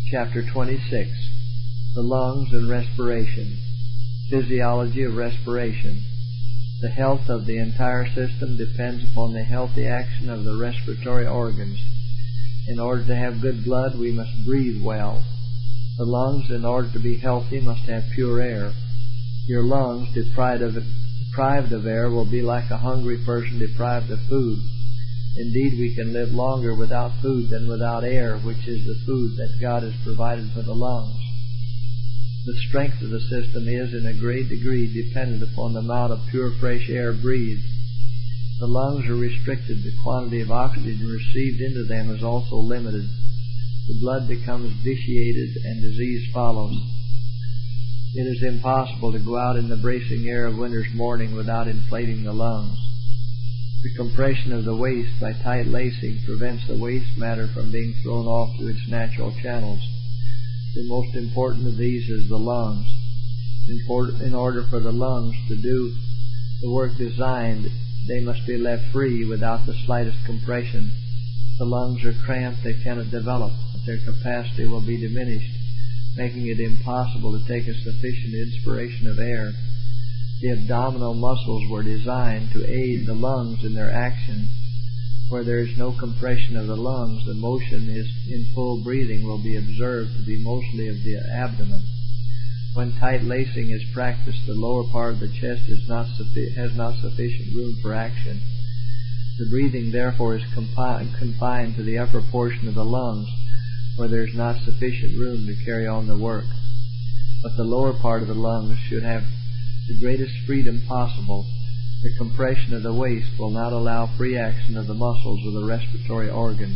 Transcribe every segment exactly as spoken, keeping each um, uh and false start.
Chapter twenty-six. The Lungs and Respiration. Physiology of respiration. The health of the entire system depends upon the healthy action of the respiratory organs. In order to have good blood, we must breathe well. The lungs, in order to be healthy, must have pure air. Your lungs, deprived of, deprived of air, will be like a hungry person deprived of food. Indeed, we can live longer without food than without air, which is the food that God has provided for the lungs. The strength of the system is, in a great degree, dependent upon the amount of pure, fresh air breathed. The lungs are restricted. The quantity of oxygen received into them is also limited. The blood becomes vitiated and disease follows. It is impossible to go out in the bracing air of winter's morning without inflating the lungs. The compression of the waist by tight lacing prevents the waste matter from being thrown off to its natural channels. The most important of these is the lungs. In order for the lungs to do the work designed, they must be left free without the slightest compression. The lungs are cramped, they cannot develop, but their capacity will be diminished, making it impossible to take a sufficient inspiration of air. The abdominal muscles were designed to aid the lungs in their action. Where there is no compression of the lungs, the motion is in full breathing will be observed to be mostly of the abdomen. When tight lacing is practiced, the lower part of the chest is not suffi- has not sufficient room for action. The breathing, therefore, is compi- confined to the upper portion of the lungs, where there is not sufficient room to carry on the work. But the lower part of the lungs should have the greatest freedom possible. The compression of the waist will not allow free action of the muscles of the respiratory organs.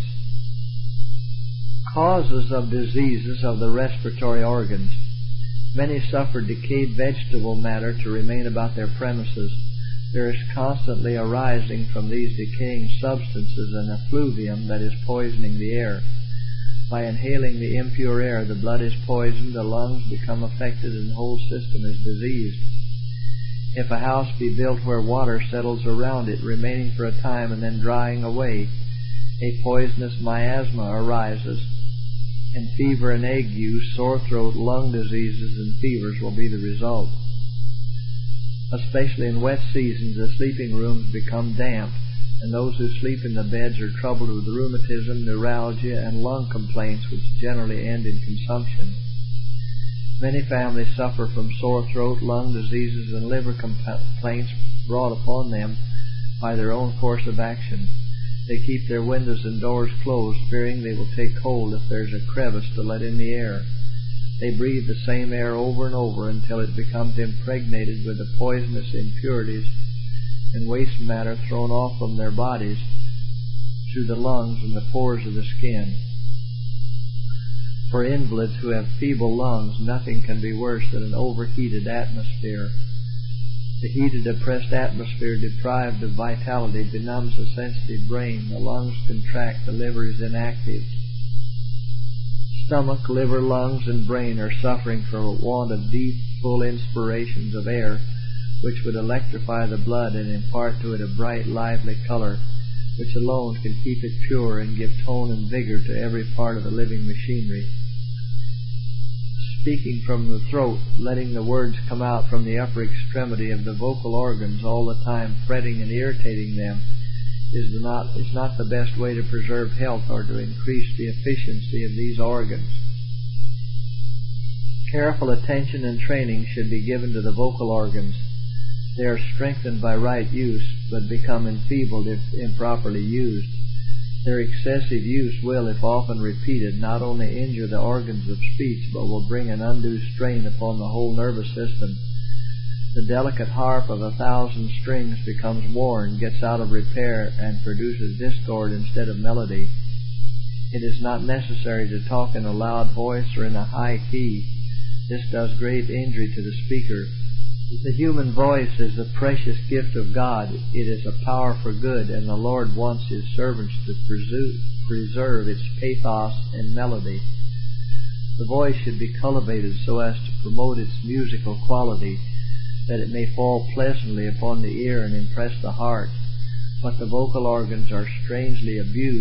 Causes of diseases of the respiratory organs. Many suffer decayed vegetable matter to remain about their premises. There is constantly arising from these decaying substances an effluvium that is poisoning the air. By inhaling the impure air, the blood is poisoned, the lungs become affected, and the whole system is diseased. If a house be built where water settles around it, remaining for a time and then drying away, a poisonous miasma arises, and fever and ague, sore throat, lung diseases, and fevers will be the result. Especially in wet seasons, the sleeping rooms become damp, and those who sleep in the beds are troubled with rheumatism, neuralgia, and lung complaints, which generally end in consumption. Many families suffer from sore throat, lung diseases, and liver complaints brought upon them by their own course of action. They keep their windows and doors closed, fearing they will take cold if there is a crevice to let in the air. They breathe the same air over and over until it becomes impregnated with the poisonous impurities and waste matter thrown off from their bodies through the lungs and the pores of the skin. For invalids who have feeble lungs, nothing can be worse than an overheated atmosphere. The heated, oppressed atmosphere, deprived of vitality, benumbs the sensitive brain. The lungs contract, the liver is inactive. Stomach, liver, lungs, and brain are suffering for a want of deep, full inspirations of air, which would electrify the blood and impart to it a bright, lively color, which alone can keep it pure and give tone and vigor to every part of the living machinery. Speaking from the throat, letting the words come out from the upper extremity of the vocal organs all the time, fretting and irritating them, is not, is not the best way to preserve health or to increase the efficiency of these organs. Careful attention and training should be given to the vocal organs. They are strengthened by right use, but become enfeebled if improperly used. Their excessive use will, if often repeated, not only injure the organs of speech, but will bring an undue strain upon the whole nervous system. The delicate harp of a thousand strings becomes worn, gets out of repair, and produces discord instead of melody. It is not necessary to talk in a loud voice or in a high key. This does great injury to the speaker. The human voice is the precious gift of God. It is a power for good, and the Lord wants His servants to preserve its pathos and melody. The voice should be cultivated so as to promote its musical quality, that it may fall pleasantly upon the ear and impress the heart. But the vocal organs are strangely abused,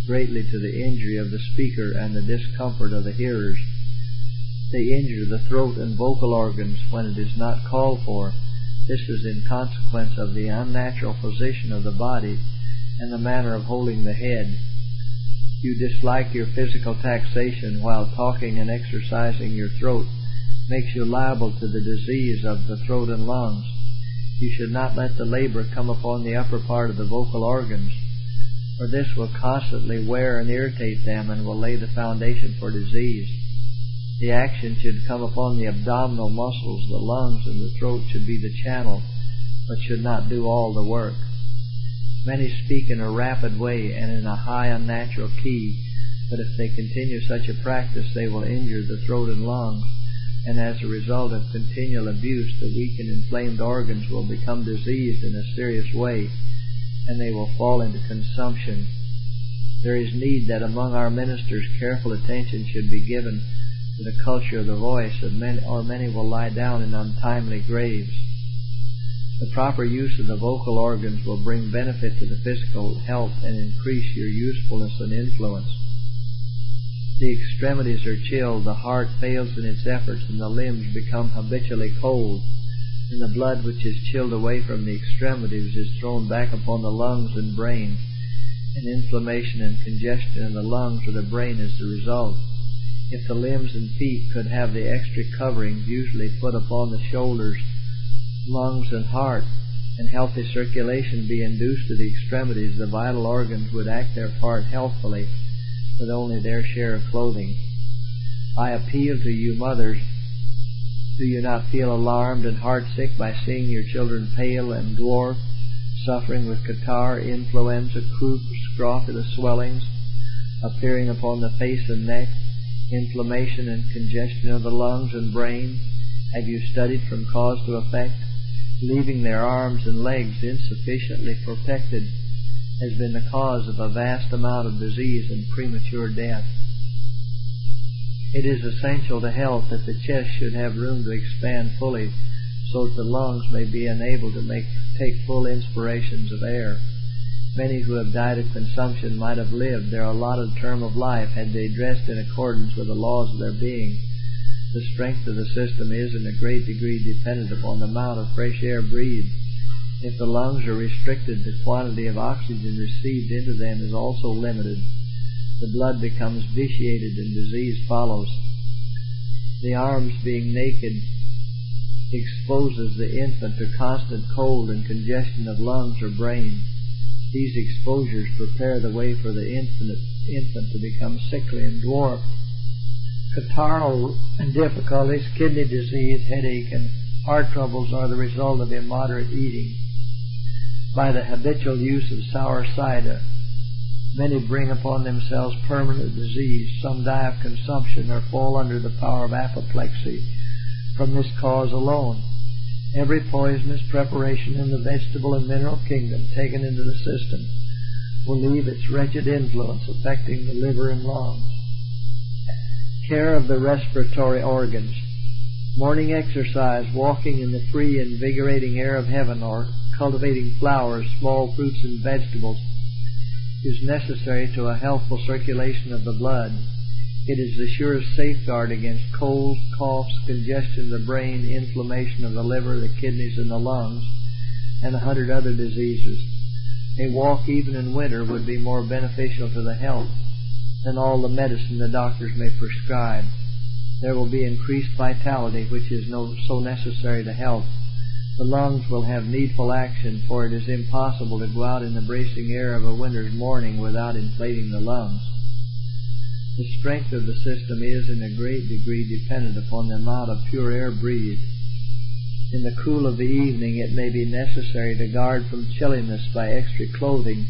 greatly to the injury of the speaker and the discomfort of the hearers. They injure the throat and vocal organs when it is not called for. This is in consequence of the unnatural position of the body and the manner of holding the head. You dislike your physical taxation while talking and exercising your throat makes you liable to the disease of the throat and lungs. You should not let the labor come upon the upper part of the vocal organs, for this will constantly wear and irritate them and will lay the foundation for disease. The action should come upon the abdominal muscles. The lungs and the throat should be the channel, but should not do all the work. Many speak in a rapid way and in a high unnatural key, but if they continue such a practice, they will injure the throat and lungs, and as a result of continual abuse, the weak and inflamed organs will become diseased in a serious way, and they will fall into consumption. There is need that among our ministers careful attention should be given to the culture of the voice, or many will lie down in untimely graves. The proper use of the vocal organs will bring benefit to the physical health and increase your usefulness and influence. The extremities are chilled, the heart fails in its efforts, and the limbs become habitually cold. And the blood which is chilled away from the extremities is thrown back upon the lungs and brain, and inflammation and congestion in the lungs or the brain is the result. If the limbs and feet could have the extra coverings usually put upon the shoulders, lungs, and heart, and healthy circulation be induced to the extremities, the vital organs would act their part healthfully with only their share of clothing. I appeal to you mothers. Do you not feel alarmed and heartsick by seeing your children pale and dwarfed, suffering with catarrh, influenza, croup, scrofula swellings appearing upon the face and neck, inflammation and congestion of the lungs and brain? Have you studied from cause to effect? Leaving their arms and legs insufficiently protected has been the cause of a vast amount of disease and premature death. It is essential to health that the chest should have room to expand fully so that the lungs may be enabled to make, take full inspirations of air. Many who have died of consumption might have lived their allotted term of life had they dressed in accordance with the laws of their being. The strength of the system is in a great degree dependent upon the amount of fresh air breathed. If the lungs are restricted, the quantity of oxygen received into them is also limited. The blood becomes vitiated and disease follows. The arms, being naked, exposes the infant to constant cold and congestion of lungs or brain. These exposures prepare the way for the infant, infant to become sickly and dwarfed. Catarrhal difficulties, kidney disease, headache, and heart troubles are the result of immoderate eating. By the habitual use of sour cider, many bring upon themselves permanent disease. Some die of consumption or fall under the power of apoplexy from this cause alone. Every poisonous preparation in the vegetable and mineral kingdom taken into the system will leave its wretched influence affecting the liver and lungs. Care of the respiratory organs. Morning exercise, walking in the free, invigorating air of heaven, or cultivating flowers, small fruits, and vegetables is necessary to a healthful circulation of the blood. It is the surest safeguard against colds, coughs, congestion of the brain, inflammation of the liver, the kidneys, and the lungs, and a hundred other diseases. A walk even in winter would be more beneficial to the health than all the medicine the doctors may prescribe. There will be increased vitality, which is no, so necessary to health. The lungs will have needful action, for it is impossible to go out in the bracing air of a winter's morning without inflating the lungs. The strength of the system is in a great degree dependent upon the amount of pure air breathed. In the cool of the evening it may be necessary to guard from chilliness by extra clothing,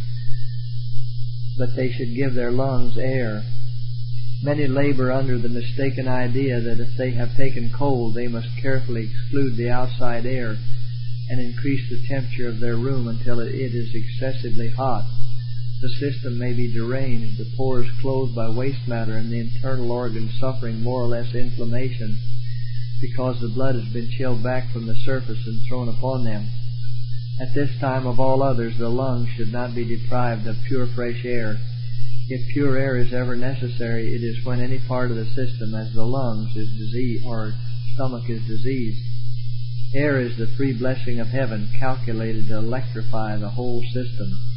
but they should give their lungs air. Many labor under the mistaken idea that if they have taken cold, they must carefully exclude the outside air and increase the temperature of their room until it is excessively hot. The system may be deranged, the pores closed by waste matter, and the internal organs suffering more or less inflammation because the blood has been chilled back from the surface and thrown upon them. At this time of all others, the lungs should not be deprived of pure fresh air. If pure air is ever necessary, it is when any part of the system, as the lungs, is diseased or stomach is diseased. Air is the free blessing of heaven, calculated to electrify the whole system.